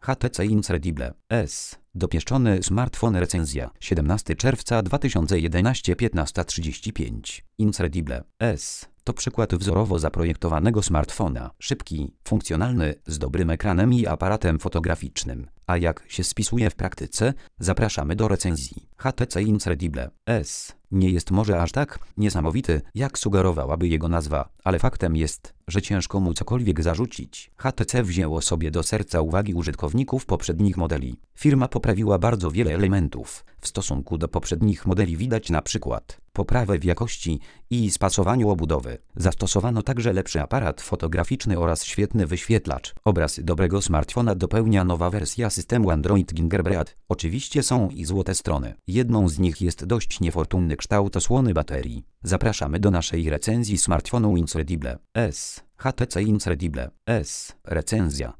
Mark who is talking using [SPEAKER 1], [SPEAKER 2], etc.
[SPEAKER 1] HTC Incredible S. Dopieszczony smartfon recenzja 17 czerwca 2011 15:35. Incredible S. To przykład wzorowo zaprojektowanego smartfona. Szybki, funkcjonalny, z dobrym ekranem i aparatem fotograficznym. A jak się spisuje w praktyce? Zapraszamy do recenzji. HTC Incredible S. Nie jest może aż tak niesamowity, jak sugerowałaby jego nazwa, ale faktem jest, że ciężko mu cokolwiek zarzucić. HTC wzięło sobie do serca uwagi użytkowników poprzednich modeli. Firma poprawiła bardzo wiele elementów. W stosunku do poprzednich modeli widać na przykład poprawę w jakości i spasowaniu obudowy. Zastosowano także lepszy aparat fotograficzny oraz świetny wyświetlacz. Obraz dobrego smartfona dopełnia nowa wersja systemu Android Gingerbread. Oczywiście są i złote strony. Jedną z nich jest dość niefortunny kształt osłony baterii. Zapraszamy do naszej recenzji smartfonu Incredible S. HTC Incredible S. Recenzja.